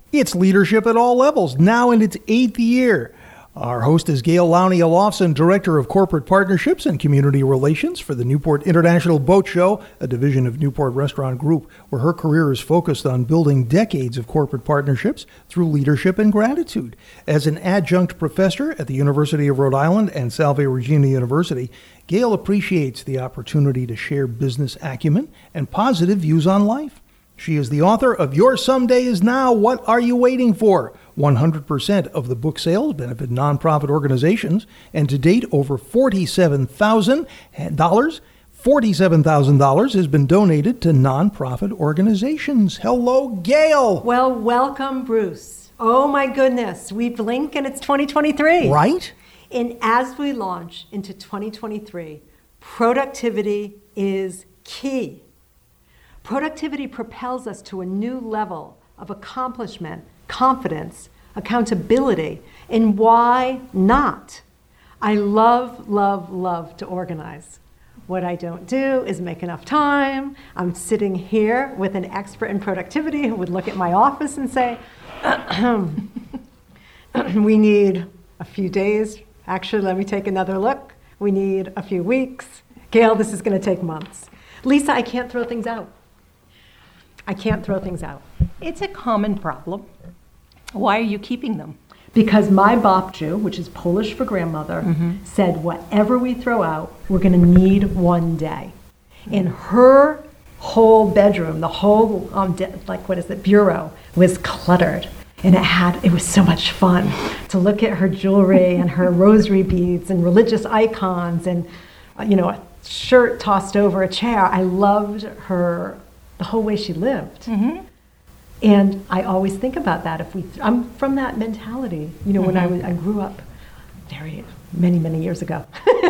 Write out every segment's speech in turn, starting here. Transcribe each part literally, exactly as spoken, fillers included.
It's Leadership at All Levels, now in its eighth year. Our host is Gail Lowney Olofsson, Director of Corporate Partnerships and Community Relations for the Newport International Boat Show, a division of Newport Restaurant Group, where her career is focused on building decades of corporate partnerships through leadership and gratitude. As an adjunct professor at the University of Rhode Island and Salve Regina University, Gail appreciates the opportunity to share business acumen and positive views on life. She is the author of Your Someday Is Now, What Are You Waiting For? one hundred percent of the book sales benefit nonprofit organizations, and to date, over forty-seven thousand dollars forty-seven thousand dollars has been donated to nonprofit organizations. Hello, Gail. Well, welcome, Bruce. Oh my goodness, we blink and it's twenty twenty-three. Right? And as we launch into twenty twenty-three, productivity is key. Productivity propels us to a new level of accomplishment, confidence, accountability, and why not? I love, love, love to organize. What I don't do is make enough time. I'm sitting here with an expert in productivity who would look at my office and say, we need a few days. Actually, let me take another look. We need a few weeks. Gail, this is going to take months. Lisa, I can't throw things out. I can't throw things out. It's a common problem. Why are you keeping them? Because my babciu, which is Polish for grandmother, mm-hmm. said whatever we throw out, we're going to need one day. And her whole bedroom, the whole, um, de- like what is it, bureau, was cluttered. And it had, it was so much fun to look at her jewelry and her rosary beads and religious icons and, uh, you know, a shirt tossed over a chair. I loved her, the whole way she lived. Mm-hmm. And I always think about that. If we, th- I'm from that mentality. You know, mm-hmm. when I was, I grew up very many, many years ago.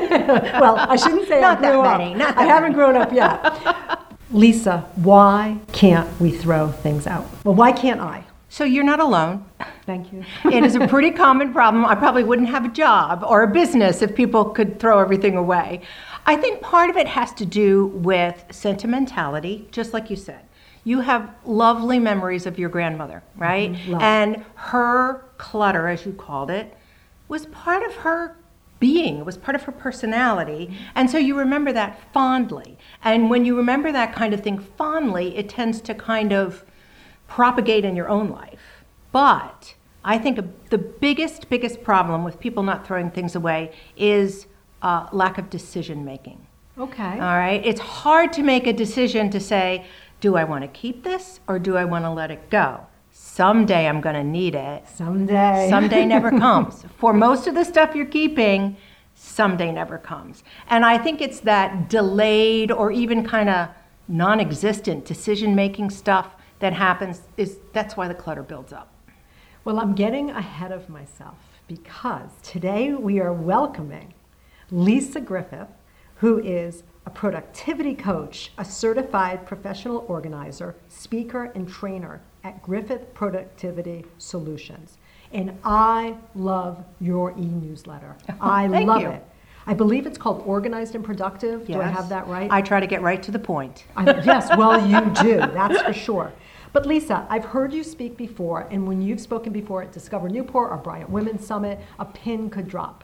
Well, I shouldn't say not I grew that many. up. Not that I haven't many. grown up yet. Lisa, why can't we throw things out? Well, why can't I? So you're not alone. Thank you. It is a pretty common problem. I probably wouldn't have a job or a business if people could throw everything away. I think part of it has to do with sentimentality, just like you said. You have lovely memories of your grandmother, right? Mm-hmm. And her clutter, as you called it, was part of her being. It was part of her personality. And so you remember that fondly. And when you remember that kind of thing fondly, it tends to kind of propagate in your own life. But I think the biggest, biggest problem with people not throwing things away is uh, lack of decision making. Okay. All right? It's hard to make a decision to say, do I want to keep this or do I want to let it go? Someday I'm going to need it. Someday. Someday never comes. For most of the stuff you're keeping, someday never comes. And I think it's that delayed or even kind of non-existent decision-making stuff that happens. Is that's why the clutter builds up. Well, I'm getting ahead of myself because today we are welcoming Lisa Griffith, who is a productivity coach, a certified professional organizer, speaker, and trainer at Griffith Productivity Solutions. And I love your e-newsletter. I Thank love you. it. I believe it's called Organized and Productive. Yes. Do I have that right? I try to get right to the point. I, yes, well, you do. That's for sure. But Lisa, I've heard you speak before, and when you've spoken before at Discover Newport or Bryant Women's Summit, a pin could drop.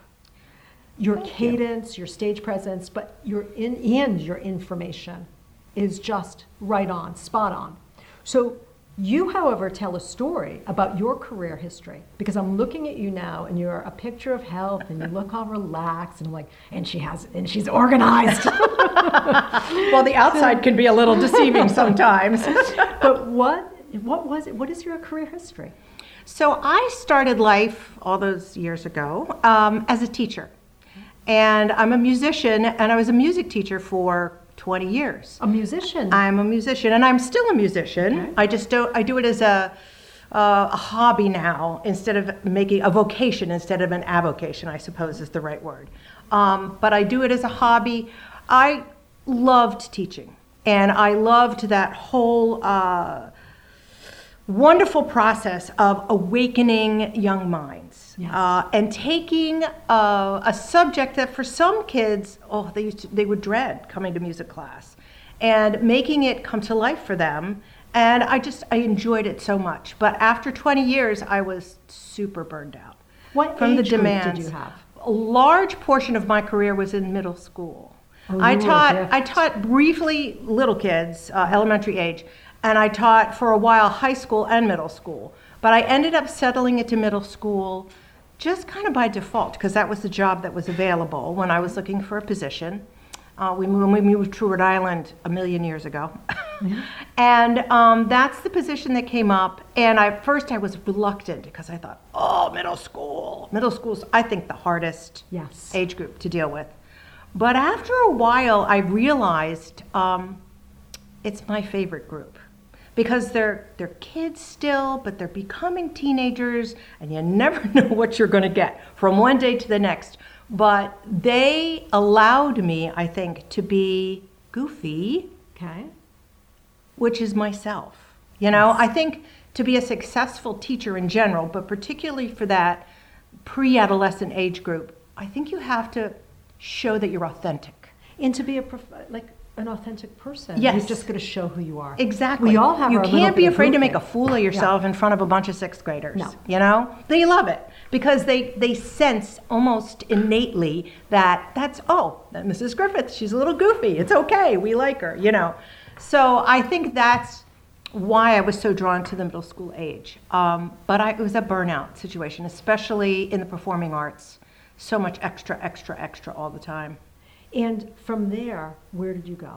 Your Thank cadence, you. your stage presence, but your in and your information is just right on, spot on. So you, however, tell a story about your career history, because I'm looking at you now and you're a picture of health and you look all relaxed and I'm like, and she has, and she's organized. Well, the outside can be a little deceiving sometimes. But what, what was it? What is your career history? So I started life all those years ago um, as a teacher. And I'm a musician, and I was a music teacher for twenty years. A musician? I'm a musician, and I'm still a musician. Okay. I just don't, I do it as a, uh, a hobby now, instead of making a vocation, instead of an avocation, I suppose is the right word. Um, but I do it as a hobby. I loved teaching, and I loved that whole uh, wonderful process of awakening young minds. Yes. Uh, and taking uh, a subject that for some kids, oh, they used to, they would dread coming to music class, and making it come to life for them And I just, I enjoyed it so much. But after twenty years, I was super burned out. What from age the group demands. did you have? A large portion of my career was in middle school. Oh, I you were a taught, gift. I taught briefly little kids, uh, elementary age, and I taught for a while high school and middle school. But I ended up settling into middle school just kind of by default, because that was the job that was available when I was looking for a position. Uh, we, moved, we moved to Rhode Island a million years ago. And um, that's the position that came up. And I, at first I was reluctant because I thought, oh, middle school. Middle school's, I think, the hardest Yes. age group to deal with. But after a while, I realized um, it's my favorite group. Because they're, they're kids still, but they're becoming teenagers, and you never know what you're going to get from one day to the next. But they allowed me, I think, to be goofy, Okay. which is myself. You know, I think to be a successful teacher in general, but particularly for that pre-adolescent age group, I think you have to show that you're authentic. And to be a prof- like an authentic person, Yes. you've just got to show who you are. Exactly. We all have You our little can't be bit of afraid to make a goofy. fool of yourself in front of a bunch of sixth graders. No. You know? They love it because they, they sense almost innately that that's, oh, that Missus Griffith, she's a little goofy. It's okay. We like her, you know? So I think that's why I was so drawn to the middle school age. Um, but I, it was a burnout situation, especially in the performing arts. So much extra, extra, extra all the time. And from there, where did you go?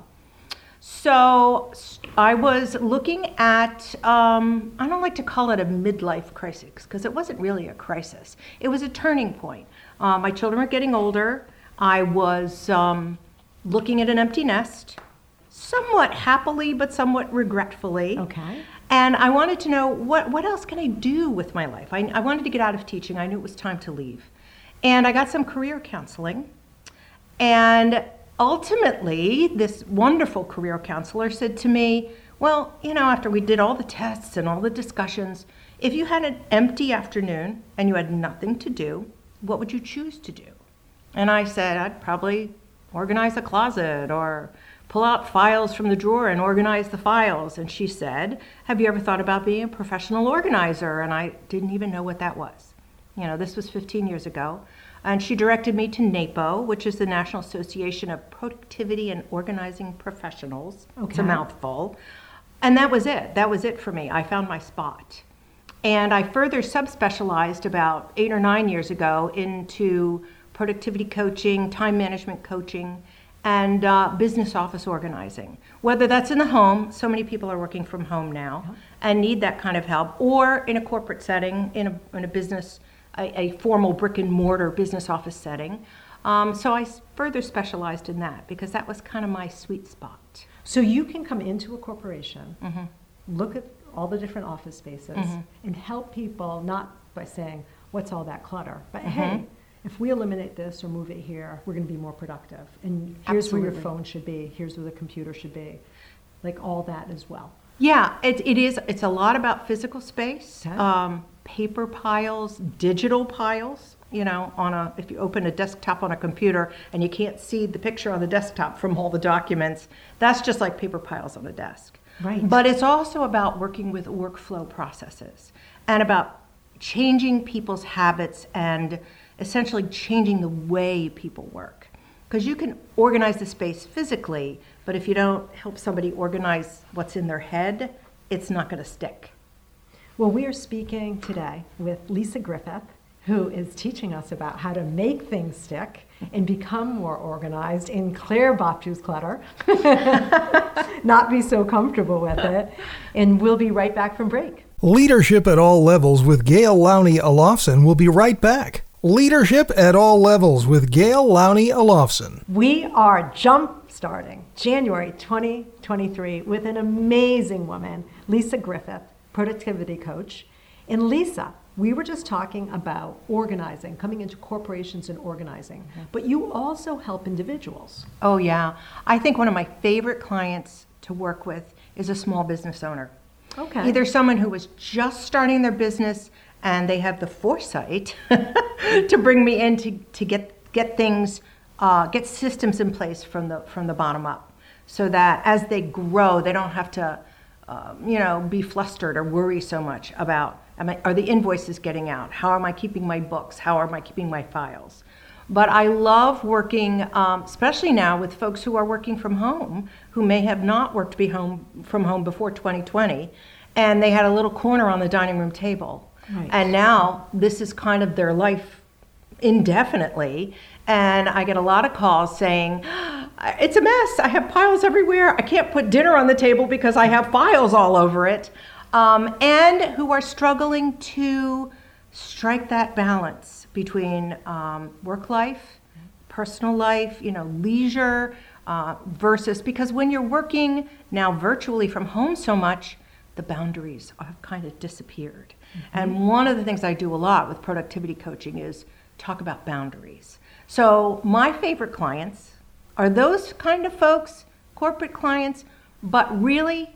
So s- I was looking at, um, I don't like to call it a midlife crisis because it wasn't really a crisis. It was a turning point. Uh, my children were getting older. I was um, looking at an empty nest, somewhat happily but somewhat regretfully. Okay. And I wanted to know what, what else can I do with my life? I, I wanted to get out of teaching. I knew it was time to leave. And I got some career counseling. And ultimately, this wonderful career counselor said to me, well, you know, after we did all the tests and all the discussions, if you had an empty afternoon and you had nothing to do, what would you choose to do? And I said, I'd probably organize a closet or pull out files from the drawer and organize the files. And she said, have you ever thought about being a professional organizer? And I didn't even know what that was. You know, this was fifteen years ago. And she directed me to NAPO, which is the National Association of Productivity and Organizing Professionals. It's a Okay. mouthful. And that was it. That was it for me. I found my spot. And I further subspecialized about eight or nine years ago into productivity coaching, time management coaching, and uh, business office organizing. Whether that's in the home, so many people are working from home now and need that kind of help, or in a corporate setting, in a, in a business, a, a formal brick and mortar business office setting. Um, so I s- further specialized in that because that was kind of my sweet spot. So you can come into a corporation, Mm-hmm. look at all the different office spaces, and help people, not by saying, what's all that clutter, but Mm-hmm. hey, if we eliminate this or move it here, we're going to be more productive. And here's where your Absolutely. phone should be, here's where the computer should be, like all that as well. Yeah, it, it is. It's a lot about physical space, Okay. um, paper piles, digital piles. You know, on a if you open a desktop on a computer and you can't see the picture on the desktop from all the documents, that's just like paper piles on a desk. Right. But it's also about working with workflow processes and about changing people's habits and essentially changing the way people work. Because you can organize the space physically, but if you don't help somebody organize what's in their head, it's not going to stick. Well, we are speaking today with Lisa Griffith, who is teaching us about how to make things stick and become more organized and clear Bapchu's clutter, not be so comfortable with it. And we'll be right back from break. Leadership at All Levels with Gail Lowney Olofsson will be right back. Leadership at All Levels with Gail Lowney Olofsson. We are jump starting January twenty twenty-three with an amazing woman, Lisa Griffith, productivity coach. And Lisa, we were just talking about organizing, coming into corporations and organizing, but you also help individuals. Oh, yeah. I think one of my favorite clients to work with is a small business owner. Okay. Either someone who was just starting their business and they have the foresight to bring me in to, to get, get things, uh, get systems in place from the, from the bottom up so that as they grow, they don't have to um, you know, be flustered or worry so much about, am I, are the invoices getting out? How am I keeping my books? How am I keeping my files? But I love working, um, especially now with folks who are working from home, who may have not worked be home, from home before twenty twenty, and they had a little corner on the dining room table. Right. And now this is kind of their life indefinitely. And I get a lot of calls saying, it's a mess. I have piles everywhere. I can't put dinner on the table because I have files all over it. Um, and who are struggling to strike that balance between um, work life, personal life, you know, leisure, uh, versus, because when you're working now virtually from home so much, the boundaries have kind of disappeared. Mm-hmm. And one of the things I do a lot with productivity coaching is talk about boundaries. So my favorite clients are those kind of folks, corporate clients, but really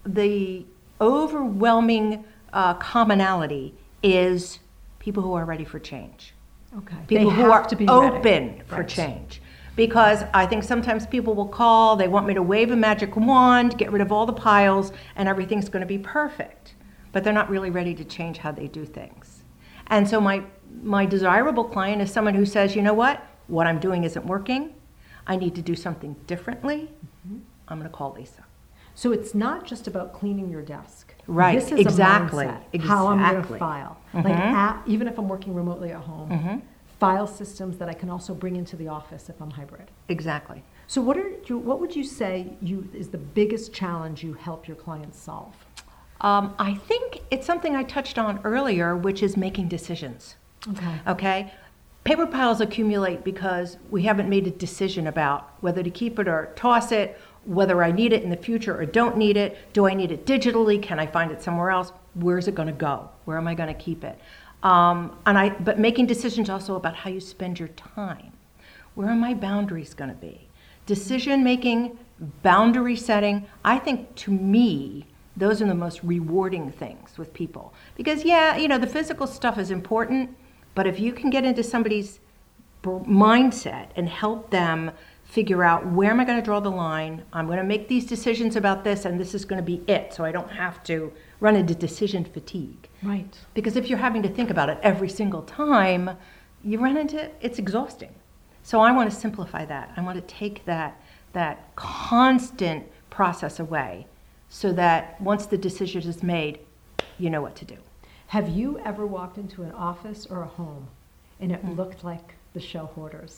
the overwhelming uh, commonality is people who are ready for change. Okay. People They who have are to be open ready. for Right. change. Because I think sometimes people will call, they want me to wave a magic wand, get rid of all the piles, and everything's going to be perfect. But they're not really ready to change how they do things. And so my, my desirable client is someone who says, you know what, what I'm doing isn't working. I need to do something differently. Mm-hmm. I'm going to call Lisa. So it's not just about cleaning your desk. Right, This is exactly, a mindset, how I'm going to exactly. file. Mhm. Like at, even if I'm working remotely at home, Mm-hmm. file systems that I can also bring into the office if I'm hybrid. Exactly. So what are you, what would you say you is the biggest challenge you help your clients solve? Um, I think it's something I touched on earlier, which is making decisions. Okay. Okay? Paper piles accumulate because we haven't made a decision about whether to keep it or toss it, whether I need it in the future or don't need it. Do I need it digitally? Can I find it somewhere else? Where's it going to go? Where am I going to keep it? Um, and I, but making decisions also about how you spend your time. Where are my boundaries going to be? Decision making, boundary setting, I think to me, those are the most rewarding things with people. Because yeah, you know, the physical stuff is important, but if you can get into somebody's b- mindset and help them figure out where am I going to draw the line, I'm going to make these decisions about this and this is going to be it, so I don't have to run into decision fatigue. Right. Because if you're having to think about it every single time, you run into, it's exhausting. So I want to simplify that. I want to take that, that constant process away so that once the decision is made, you know what to do. Have you ever walked into an office or a home and it Mm. looked like the show Hoarders?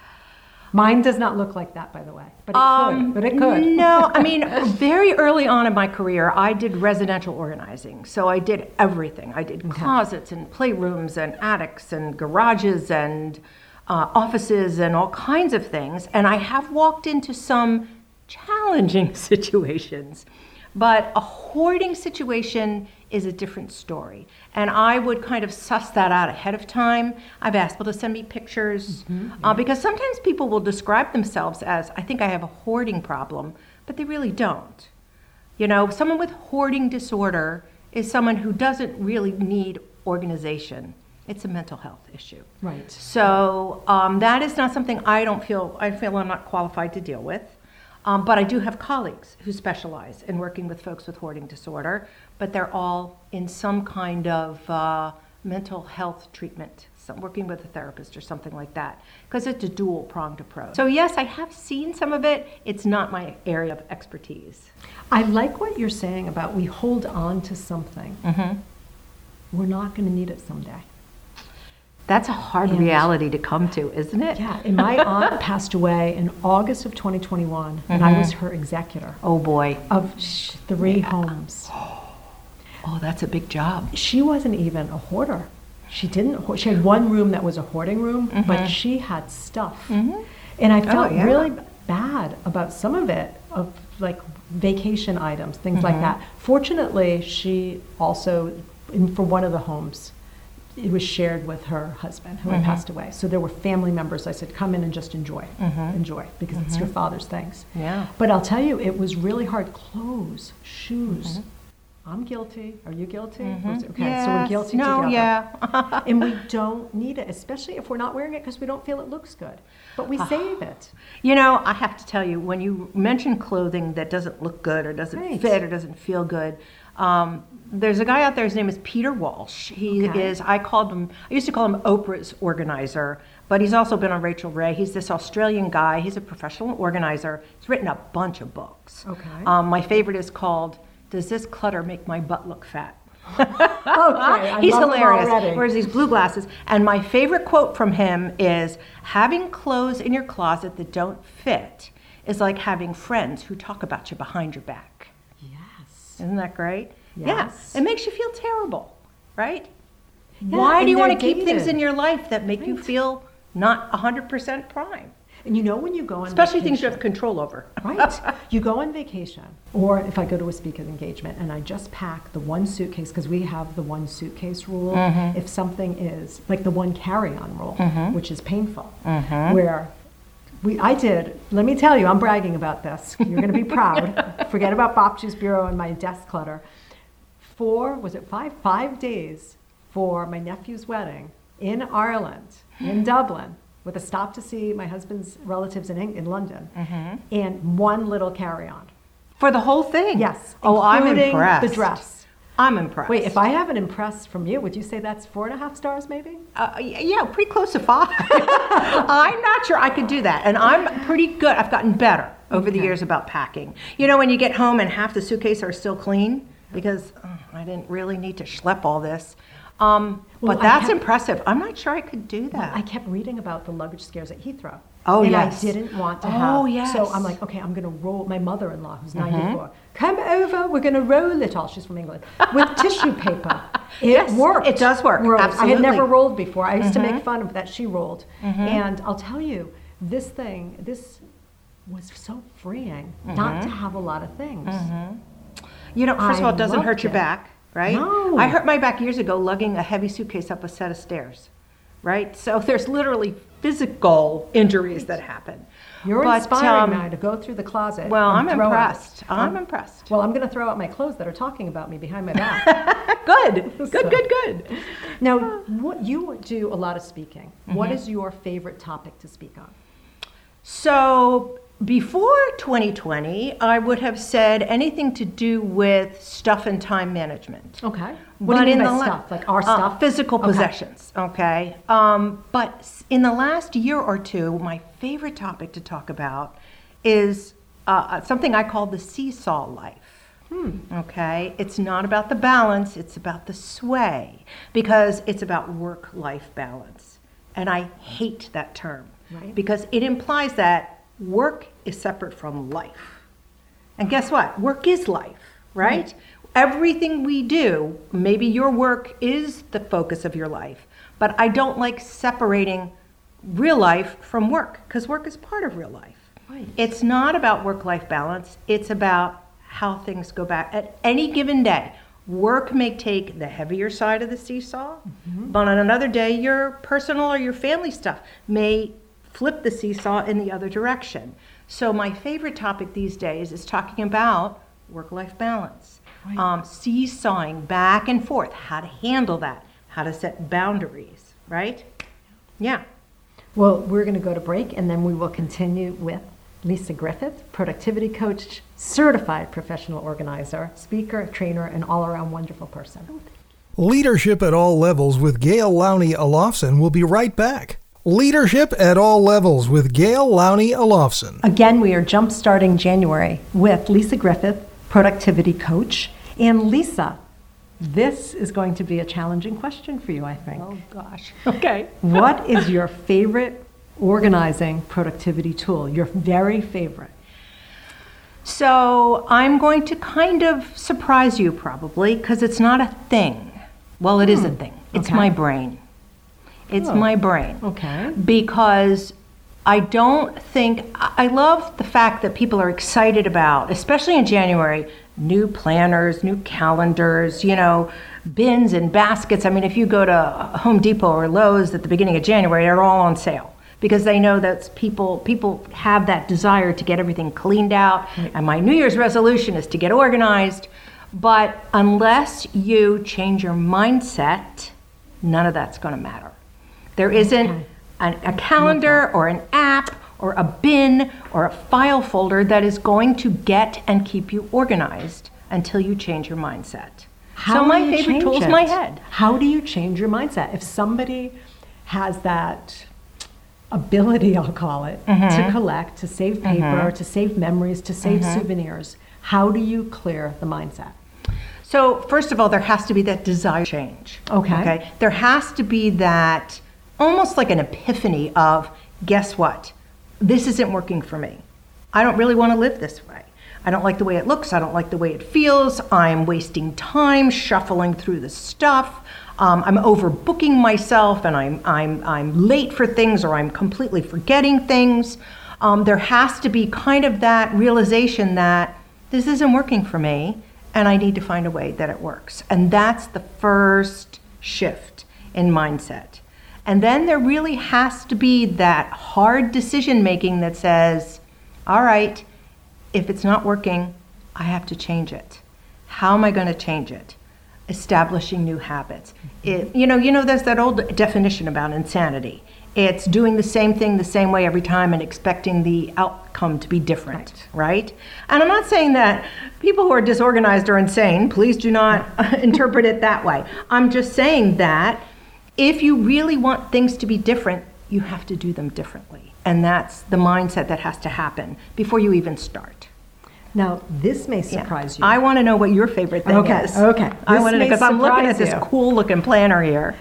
Mine does not look like that, by the way, but it Um, could. But it could. No, I mean, very early on in my career, I did residential organizing. So I did everything. I did Okay. closets and playrooms and attics and garages and uh, offices and all kinds of things. And I have walked into some challenging situations. But a hoarding situation is a different story. And I would kind of suss that out ahead of time. I've asked people to send me pictures mm-hmm, yeah. uh, because sometimes people will describe themselves as, I think I have a hoarding problem, but they really don't. You know, someone with hoarding disorder is someone who doesn't really need organization. It's a mental health issue. Right. So um, that is not something I don't feel, I feel I'm not qualified to deal with. Um, but I do have colleagues who specialize in working with folks with hoarding disorder, but they're all in some kind of uh, mental health treatment, some, working with a therapist or something like that, because it's a dual-pronged approach. So yes, I have seen some of it. It's not my area of expertise. I like what you're saying about we hold on to something. Mm-hmm. We're not going to need it someday. That's a hard And- reality to come to, isn't it? Yeah, and my aunt passed away in August of twenty twenty-one, and I Mhm. was her executor Oh boy. of sh- three homes. Oh, that's a big job. She wasn't even a hoarder. She didn't. Hoard. She had one room that was a hoarding room, Mhm. but she had stuff, Mhm. and I felt yeah. really bad about some of it, of like vacation items, things like Mhm. that. Fortunately, she also, in, for one of the homes, it was shared with her husband who had Mhm. passed away. So there were family members. I said, come in and just enjoy, Mhm. enjoy, because it's your father's things. Yeah. But I'll tell you, it was really hard. Clothes, shoes, I'm guilty. Are you guilty? Mm-hmm. Okay, so we're Yes. guilty no, together. yeah. And we don't need it, especially if we're not wearing it because we don't feel it looks good. But we save it. You know, I have to tell you, when you mention clothing that doesn't look good or doesn't Right. fit or doesn't feel good, um, there's a guy out there, his name is Peter Walsh. He Okay. is, I called him, I used to call him Oprah's organizer, but he's also been on Rachel Ray. He's this Australian guy. He's a professional organizer. He's written a bunch of books. Okay. Um, my favorite is called, Does This Clutter Make My Butt Look Fat? Okay, I He's love him hilarious. already. Wears these blue glasses. And my favorite quote from him is, having clothes in your closet that don't fit is like having friends who talk about you behind your back. Yes. Isn't that great? Yes. Yeah. It makes you feel terrible, right? Yeah, Why and do you want they're to keep things dated. in your life that make you Right. feel not one hundred percent prime? And you know when you go on Especially things you vacation, have control over. right? You go on vacation, or if I go to a speaker's engagement and I just pack the one suitcase, because we have the one suitcase rule. Mm-hmm. If something is like the one carry-on rule, which is painful, Mm-hmm. where we, I did. Let me tell you, I'm bragging about this. You're going to be proud. Forget about Bopchu's Bureau and my desk clutter. Four, was it five? Five days for my nephew's wedding in Ireland, in Dublin, with a stop to see my husband's relatives in, Eng- in London, Mm-hmm. and one little carry-on. For the whole thing? Yes, Oh, I'm including impressed. the dress. I'm impressed. Wait, if I haven't impressed from you, would you say that's four and a half stars, maybe? Uh, y- yeah, pretty close to five. I'm not sure I could do that. And I'm pretty good. I've gotten better over the Okay. years about packing. You know, when you get home and half the suitcase are still clean, because oh, I didn't really need to schlep all this. Um, Well, but I that's kept- impressive. I'm not sure I could do that. I kept reading about the luggage scares at Heathrow. Oh, and yes. I didn't want to Oh, have. yes. So I'm like, okay, I'm going to roll. My mother-in-law, who's Mm-hmm. ninety-four, come over. We're going to roll it all. She's from England with tissue paper. It Yes, worked. it does work. Rolled. I Absolutely. had never rolled before. I used to Mm-hmm. make fun of that she rolled. And I'll tell you, this thing, this was so freeing not Mm-hmm. to have a lot of things. You know, first of I all, it doesn't loved hurt your it. back, right? No. I hurt my back years ago lugging a heavy suitcase up a set of stairs, right? So there's literally physical injuries that happen. You're But, inspiring um, me to go through the closet. Well, and I'm throw out- impressed. I'm impressed. Well, I'm going to throw out my clothes that are talking about me behind my back. Good, good, So- good, good. Now, what, you do a lot of speaking. What Mm-hmm. is your favorite topic to speak on? So before twenty twenty, I would have said anything to do with stuff and time management. Okay. What But do you in mean the by la- stuff? Like our uh, stuff? Physical Okay. possessions, okay? Um, but s- in the last year or two, my favorite topic to talk about is uh, something I call the seesaw life. Okay? It's not about the balance, it's about the sway, because it's about work-life balance. And I hate that term, Right. because it implies that work is separate from life. And guess what? Work is life, right? Everything we do, maybe your work is the focus of your life, but I don't like separating real life from work, because work is part of real life. Right. It's not about work-life balance, it's about how things go back. At any given day, work may take the heavier side of the seesaw, but on another day, your personal or your family stuff may flip the seesaw in the other direction. So my favorite topic these days is talking about work-life balance, Right. um, seesawing back and forth, how to handle that, how to set boundaries, right? Yeah. Well, we're going to go to break, and then we will continue with Lisa Griffith, productivity coach, certified professional organizer, speaker, trainer, and all-around wonderful person. Leadership at All Levels with Gail Lowney Olofsson will be right back. Leadership at All Levels with Gail Lowney Olofsson. Again, we are jump-starting January with Lisa Griffith, productivity coach. And Lisa, this is going to be a challenging question for you, I think. Oh, gosh. Okay. What is your favorite organizing productivity tool? Your very favorite? So I'm going to kind of surprise you probably, because it's not a thing. Well, it is a thing. It's Okay. my brain. It's Oh. my brain. Okay. Because I don't think, I I love the fact that people are excited about, especially in January, new planners, new calendars, you know, bins and baskets. I mean, if you go to Home Depot or Lowe's at the beginning of January, they're all on sale, because they know that people people have that desire to get everything cleaned out. And my New Year's resolution is to get organized. But unless you change your mindset, none of that's going to matter. There isn't Okay. an, a calendar or an app or a bin or a file folder that is going to get and keep you organized until you change your mindset. How so do my you favorite change tool is it? my head. How do you change your mindset? If somebody has that ability, I'll call it, Mm-hmm. to collect, to save paper, to save memories, to save Mm-hmm. souvenirs, how do you clear the mindset? So first of all, there has to be that desire change. Okay. Okay. There has to be that almost like an epiphany of, guess what? This isn't working for me. I don't really want to live this way. I don't like the way it looks. I don't like the way it feels. I'm wasting time shuffling through the stuff. Um, I'm overbooking myself, and I'm I'm I'm late for things, or I'm completely forgetting things. Um, there has to be kind of that realization that this isn't working for me, and I need to find a way that it works. And that's the first shift in mindset. And then there really has to be that hard decision making that says, all right, if it's not working, I have to change it. How am I going to change it? Establishing new habits. It, you know, you know, there's that old definition about insanity. It's doing the same thing the same way every time and expecting the outcome to be different, right? right? And I'm not saying that people who are disorganized are insane. Please do not interpret it that way. I'm just saying that if you really want things to be different, you have to do them differently. And that's the mindset that has to happen before you even start. Now, this may surprise Yeah. you. I want to know what your favorite thing Okay, is. okay. I This want to know, may because I'm looking at surprise this you. cool looking planner here.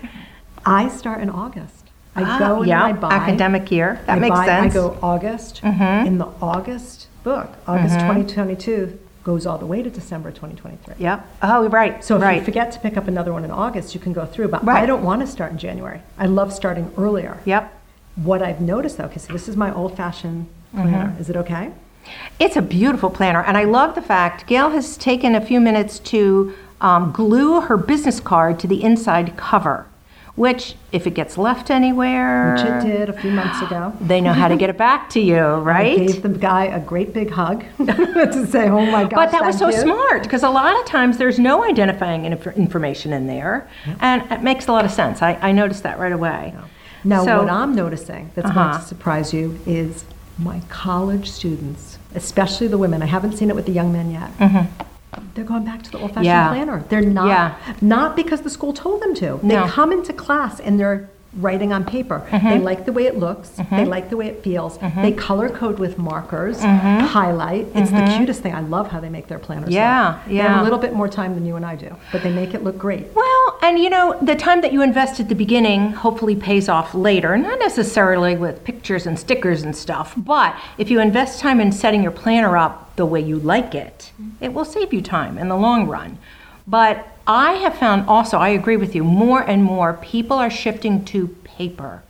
I start in August. I Ah, go and yeah, I buy. academic year. That I makes buy, sense. I go August. Mhm. In the August book, August Mhm. twenty twenty-two goes all the way to December twenty twenty-three. Yep. Oh, right. So if right. you forget to pick up another one in August, you can go through. But Right. I don't want to start in January. I love starting earlier. Yep. What I've noticed though, because this is my old-fashioned planner. Mm-hmm. Is it okay? It's a beautiful planner, and I love the fact Gail has taken a few minutes to um, glue her business card to the inside cover, which, if it gets left anywhere, Which it did a few months ago. they know how to get it back to you, I right? gave the guy a great big hug to say, "Oh my gosh, But that was so thank you." smart, because a lot of times there's no identifying inf- information in there, and it makes a lot of sense. I, I noticed that right away. Now, So- what I'm noticing that's going Uh-huh. to surprise you is my college students, especially the women. I haven't seen it with the young men yet. They're going back to the old-fashioned Yeah. planner. They're not, Yeah. not because the school told them to. No. They come into class and they're writing on paper. They like the way it looks. They like the way it feels. They color code with markers, highlight. It's the cutest thing. I love how they make their planners Yeah, look. They have yeah. a little bit more time than you and I do, but they make it look great. Well, and you know, the time that you invest at the beginning hopefully pays off later, not necessarily with pictures and stickers and stuff, but if you invest time in setting your planner up the way you like it, it will save you time in the long run. But I have found also, I agree with you, more and more people are shifting to paper.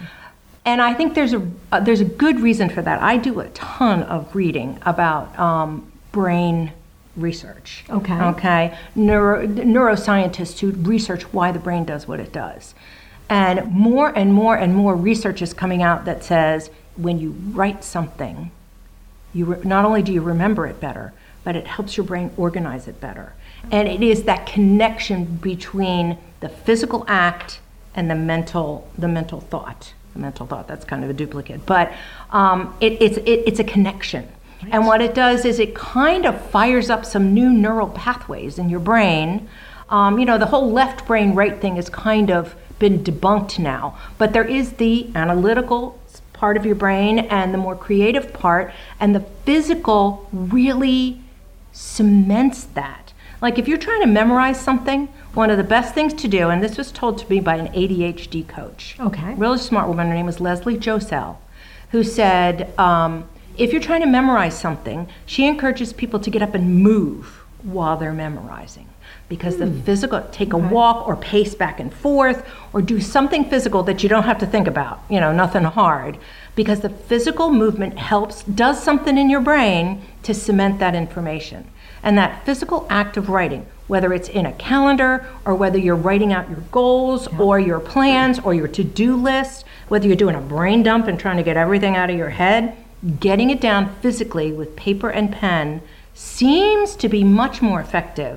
And I think there's a uh, there's a good reason for that. I do a ton of reading about um, brain research. Okay. Okay. Neuro, neuroscientists who research why the brain does what it does. And more and more and more research is coming out that says when you write something, you re- not only do you remember it better, but it helps your brain organize it better. And it is that connection between the physical act and the mental the mental thought. The mental thought, that's kind of a duplicate. But um, it, it's, it, it's a connection. And what it does is it kind of fires up some new neural pathways in your brain. Um, you know, the whole left brain, right thing has kind of been debunked now. But there is the analytical part of your brain and the more creative part, and the physical really cements that. Like if you're trying to memorize something, one of the best things to do, and this was told to me by an A D H D coach. Okay. Really smart woman, her name was Leslie Josell, who said, um, if you're trying to memorize something, she encourages people to get up and move while they're memorizing. Because the physical, take a walk or pace back and forth or do something physical that you don't have to think about, you know, nothing hard. Because the physical movement helps, does something in your brain to cement that information. And that physical act of writing, whether it's in a calendar or whether you're writing out your goals or your plans or your to-do list, whether you're doing a brain dump and trying to get everything out of your head, getting it down physically with paper and pen seems to be much more effective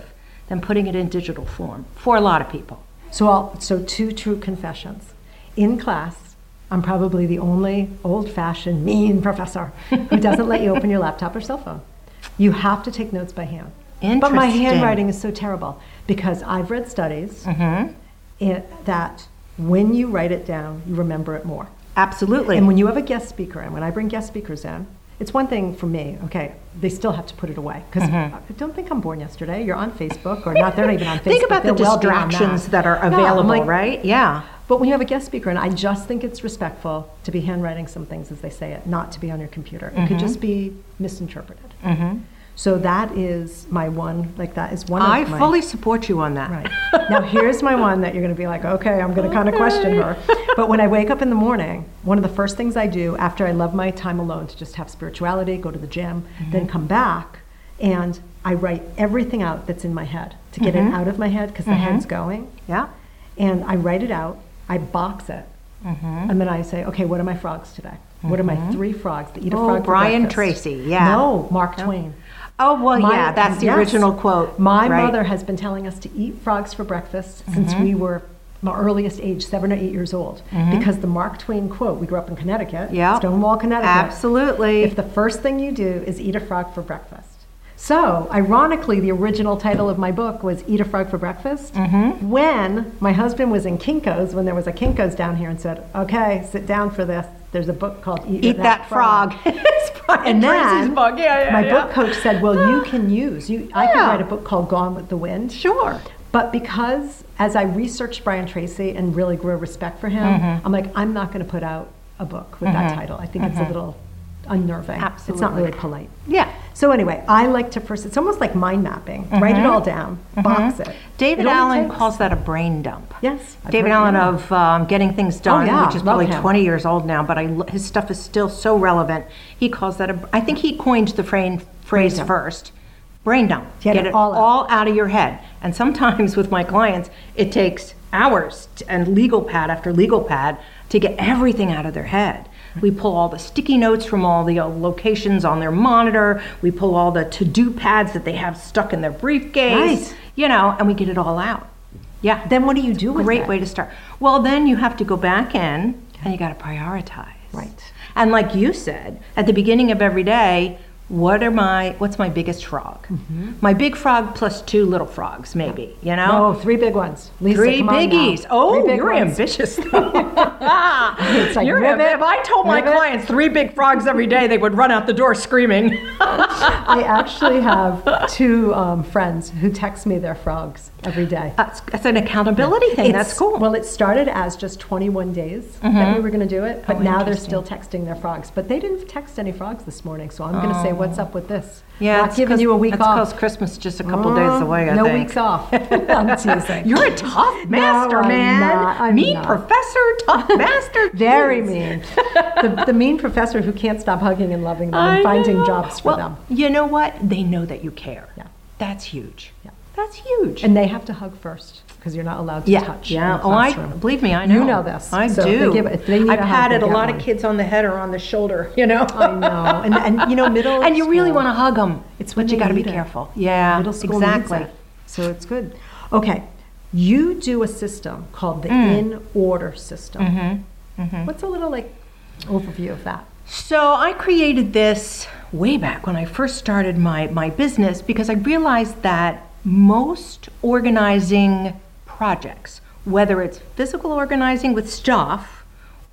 than putting it in digital form for a lot of people. So, I'll, so two true confessions. In class, I'm probably the only old-fashioned, mean professor who doesn't let you open your laptop or cell phone. You have to take notes by hand. But my Interesting. handwriting is so terrible because I've read studies Mm-hmm. it, that when you write it down, you remember it more. Absolutely. And when you have a guest speaker, and when I bring guest speakers in, it's one thing for me, okay, they still have to put it away. Because Mm-hmm. I don't think I'm born yesterday. You're on Facebook, or not, they're not even on Facebook. Think about the They're well beyond distractions that. that are Yeah, I'm available, like- right? Yeah. But when you have a guest speaker, and I just think it's respectful to be handwriting some things as they say it, not to be on your computer. It could just be misinterpreted. Mm-hmm. So that is my one, like that is one I of my... fully support you on that. Right. Now, here's my one that you're going to be like, okay, I'm going to kind of question her. But when I wake up in the morning, one of the first things I do after I love my time alone to just have spirituality, go to the gym, Mm-hmm. then come back, and I write everything out that's in my head to get Mm-hmm. it out of my head because the head's going. Yeah. And I write it out, I box it, Mm-hmm. and then I say, okay, what are my frogs today? What are my three frogs that eat a Oh, frog for Brian breakfast? Tracy, yeah. No, Mark Twain. Oh, well, My- yeah, that's the yes. original quote. My right? mother has been telling us to eat frogs for breakfast since Mm-hmm. we were my earliest age, seven or eight years old. Because the Mark Twain quote, we grew up in Connecticut, Yep. Stonewall, Connecticut. Absolutely. If the first thing you do is eat a frog for breakfast. So, ironically, the original title of my book was Eat a Frog for Breakfast. Mm-hmm. When my husband was in Kinko's, when there was a Kinko's down here, and said, okay, sit down for this. There's a book called Eat, Eat That Frog. It's Brian And Tracy's then book. Yeah, yeah, my yeah. book coach said, well, you can use, you. I can Yeah. write a book called Gone with the Wind. Sure. But because as I researched Brian Tracy and really grew respect for him, Mm-hmm. I'm like, I'm not going to put out a book with that title. I think it's a little unnerving. It's not Absolutely. really polite. Yeah. So anyway, I like to first, it's almost like mind mapping. Write it all down, box it. David It only Allen takes- calls that a brain dump. Yes. I've David heard- Allen yeah. of um, Getting Things Done, yeah, which is love probably him. twenty years old now, but I, lo- his stuff is still so relevant. He calls that a, I think he coined the phrase, phrase dump. first, brain dump. Get it all out. out of your head. And sometimes with my clients, it takes hours t- and legal pad after legal pad to get everything out of their head. We pull all the sticky notes from all the uh, locations on their monitor. We pull all the to-do pads that they have stuck in their briefcase. Right. You know, and we get it all out. Yeah. Then what do you do with Great it? way to start. Well, then you have to go back in and you got to prioritize. Right. And like you said, at the beginning of every day, what are my, what's my biggest frog? Mm-hmm. My big frog plus two little frogs, maybe, you know? Oh, three big ones. Lisa, Three come on now. biggies. Oh, Three big you're ones. ambitious. It's like You're rivet, if I told my rivet. clients three big frogs every day, they would run out the door screaming. I actually have two um, friends who text me their frogs every day. That's, that's an accountability thing. That's It's- cool. Well, it started as just twenty-one days that we were going to do it, but Oh, now they're interesting. still texting their frogs. But they didn't text any frogs this morning, so I'm going to say, what's up with this? yeah, Not it's giving 'cause- you a week that's off. because Christmas is just a couple days Uh, away, I no think. weeks off. I'm teasing. You're a tough master, I'm man. not. I'm mean not. professor, tough master. Very Jeez. mean. the, the mean professor who can't stop hugging and loving them I and finding know. jobs for well, them. You know what? They know that you care. Yeah. That's huge. Yeah. That's huge. And they have to hug first because you're not allowed to yeah, touch. yeah. in the Oh, I classroom. believe me. I know. You know this. I So if do. they give- if they need I've a hug, patted they a get lot one. of kids on the head or on the shoulder. You know. I know. And, and you know, middle and you really school- want to hug them. It's when but you they got to be need it. careful. Yeah. Middle school exactly. needs it. So it's good. Okay. You do a system called the Mm. in order system. Mm-hmm. What's a little like overview of that? So I created this way back when I first started my, my business because I realized that most organizing projects, whether it's physical organizing with stuff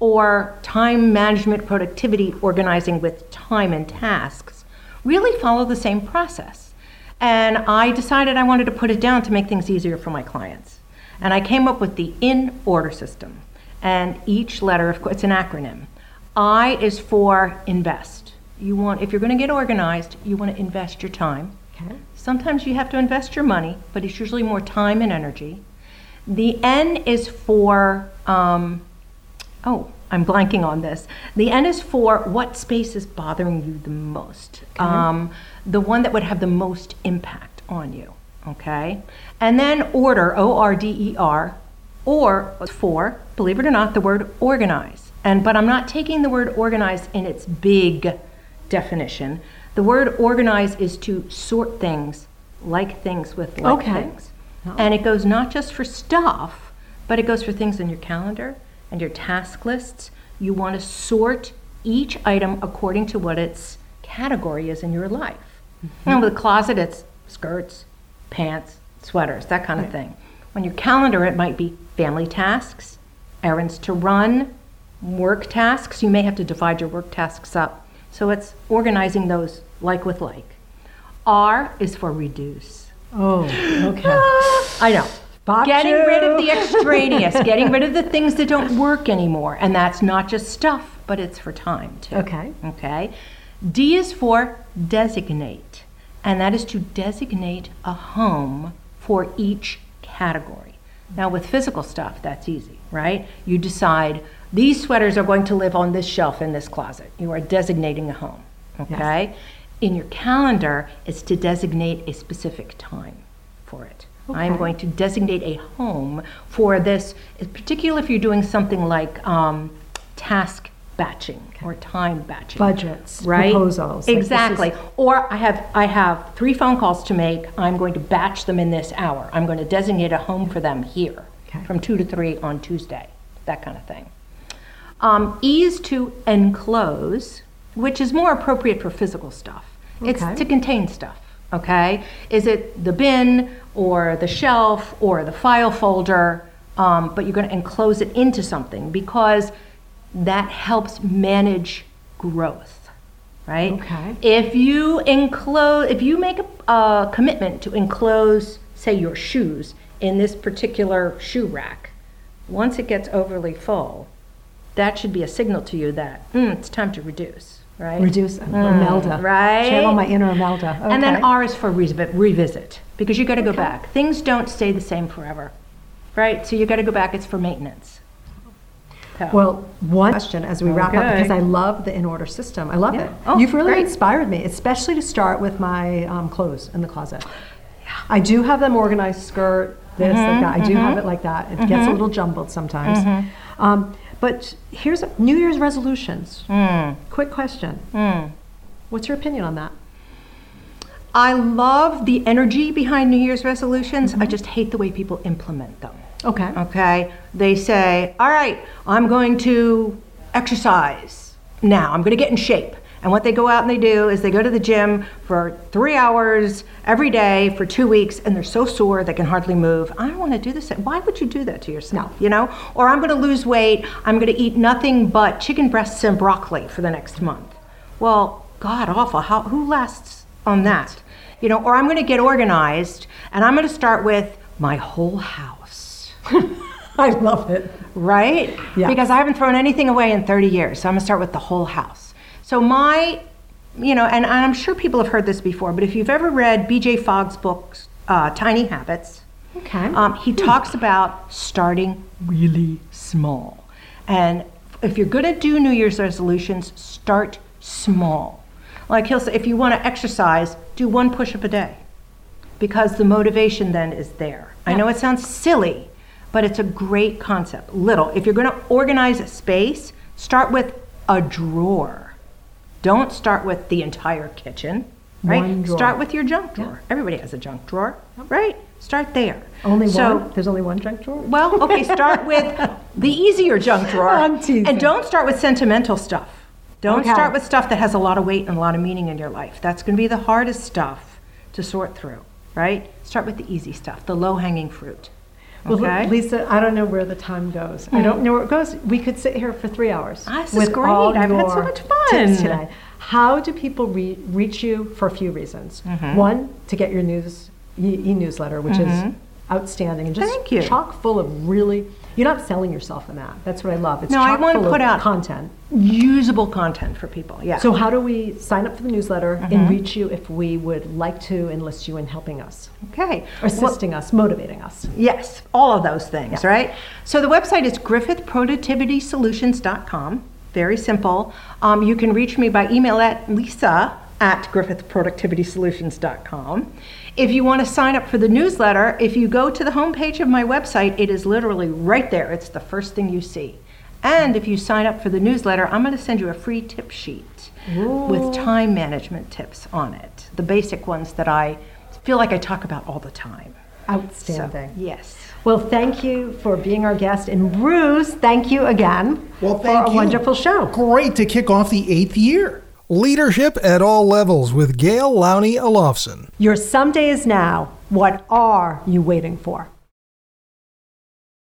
or time management productivity organizing with time and tasks, really follow the same process. And I decided I wanted to put it down to make things easier for my clients. And I came up with the in order system. And each letter, of course, it's an acronym. I is for invest. You want, if you're going to get organized, you want to invest your time. Okay. Sometimes you have to invest your money, but it's usually more time and energy. The N is for, um, oh, I'm blanking on this. The N is for what space is bothering you the most. Um, the one that would have the most impact on you, okay? And then order, O R D E R, or for, believe it or not, the word organize. And but I'm not taking the word organize in its big definition. The word organize is to sort things like things with like Okay. things. And it goes not just for stuff, but it goes for things in your calendar and your task lists. You want to sort each item according to what its category is in your life. Mm-hmm. Now, with the closet, it's skirts, pants, sweaters, that kind of Right. thing. On your calendar, it might be family tasks, errands to run, work tasks. You may have to divide your work tasks up. So it's organizing those like with like. R is for reduce. Oh, okay. I know. Bop Getting you. rid of the extraneous, getting rid of the things that don't work anymore. And that's not just stuff, but it's for time too. Okay. Okay. D is for designate. And that is to designate a home for each category. Now with physical stuff, that's easy, right? You decide these sweaters are going to live on this shelf in this closet. You are designating a home, okay? In your calendar, it's to designate a specific time for it. I'm Okay. going to designate a home for this, particularly if you're doing something like um, task batching or time batching. Budgets, Right? proposals. like this is- Exactly. Or I have I have three phone calls to make. I'm going to batch them in this hour. I'm going to designate a home for them here Okay. from two to three on Tuesday. That kind of thing. Um, E is to enclose, which is more appropriate for physical stuff. Okay. It's to contain stuff. Okay. Is it the bin or the shelf or the file folder? Um, but you're going to enclose it into something because that helps manage growth, right? Okay. If you enclose, if you make a, a commitment to enclose, say, your shoes in this particular shoe rack, once it gets overly full, that should be a signal to you that mm, it's time to reduce, right? Reduce, Imelda. right. Channel my inner Imelda. Okay. And then R is for revisit, revisit because you got to go back. Things don't stay the same forever, right? So you got to go back. It's for maintenance. So- Well, one question as we wrap up, Okay. because I love the in-order system. I love Yeah. it. Oh, You've really great. inspired me, especially to start with my um, clothes in the closet. I do have them organized, skirt, this, Mm-hmm, like that. I do have it like that. It gets a little jumbled sometimes. Mm-hmm. Um, but here's a, New Year's resolutions. Mm. Quick question. Mm. What's your opinion on that? I love the energy behind New Year's resolutions. I just hate the way people implement them. Okay. Okay? They say, all right, I'm going to exercise now. I'm going to get in shape. And what they go out and they do is they go to the gym for three hours every day for two weeks, and they're so sore they can hardly move. I don't want to do this. Why would you do that to yourself? No. You know? Or I'm going to lose weight. I'm going to eat nothing but chicken breasts and broccoli for the next month. Well, God awful. How, who lasts on that? You know, or I'm going to get organized, and I'm going to start with my whole house. I love it. Right? Yeah. Because I haven't thrown anything away in thirty years, so I'm going to start with the whole house. So my, you know, and, and I'm sure people have heard this before, but if you've ever read B J Fogg's book, uh, Tiny Habits, Okay. um, he talks about starting really small. And if you're going to do New Year's resolutions, start small. Like he'll say, if you want to exercise, do one push-up a day, because the motivation then is there. I know it sounds silly, but it's a great concept. Little. If you're going to organize a space, start with a drawer. Don't start with the entire kitchen, right? One drawer. Start with your junk drawer. Everybody has a junk drawer, right? Start there. Only so, one? There's only one junk drawer? Well, okay, start with the easier junk drawer. I'm teasing. And don't start with sentimental stuff. Don't Okay. start with stuff that has a lot of weight and a lot of meaning in your life. That's going to be the hardest stuff to sort through, right? Start with the easy stuff, the low-hanging fruit. Well, Okay? Lisa, I don't know where the time goes. I don't know where it goes. We could sit here for three hours. Ah, this is with great. all I've had so your much fun. tips today. How do people re- reach you for a few reasons? Mm-hmm. One, to get your news e- e-newsletter, which is outstanding and just Thank you. chock full of really. You're not selling yourself in that. That's what I love. It's No, I chock wanna full put of out- content. Usable content for people, yeah. So how do we sign up for the newsletter Mm-hmm. and reach you if we would like to enlist you in helping us, okay. assisting us, motivating us? Yes, all of those things, right? So the website is griffith productivity solutions dot com. Very simple. Um, you can reach me by email at lisa at griffith productivity solutions dot com. If you want to sign up for the newsletter, if you go to the homepage of my website, it is literally right there. It's the first thing you see. And if you sign up for the newsletter, I'm going to send you a free tip sheet with time management tips on it. The basic ones that I feel like I talk about all the time. Outstanding. So, yes. Well, thank you for being our guest. And Bruce, thank you again Well, thank for a you. wonderful show. Great to kick off the eighth year. Leadership at All Levels with Gail Lowney Olofsson. Your someday is now. What are you waiting for?